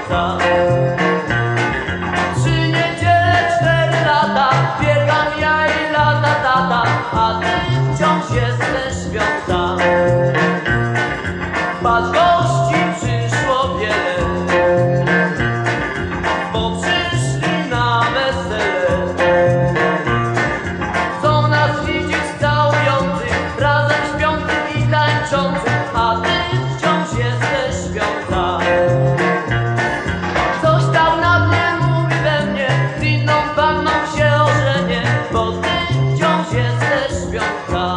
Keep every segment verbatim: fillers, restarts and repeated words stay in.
śpiąca. Trzy niedziele, cztery lata, biegam ja i lata tata, a ty wciąż jesteś śpiąca. Patrz, gości przyszło wiele, bo przyszli na wesele. Chcą nas widzieć całujących, razem śpiących i tańczących, a ty wciąż jesteś śpiąca. Coś tam na mnie mówi we mnie, z inną panną się ożenię, bo ty wciąż jesteś śpiąca.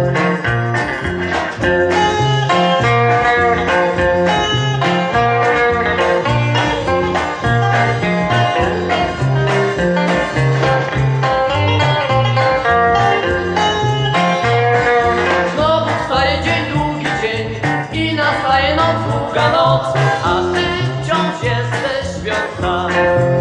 Znowu wstaje dzień, długi dzień i nastaje noc, długa noc, a ty wciąż jesteś śpiąca.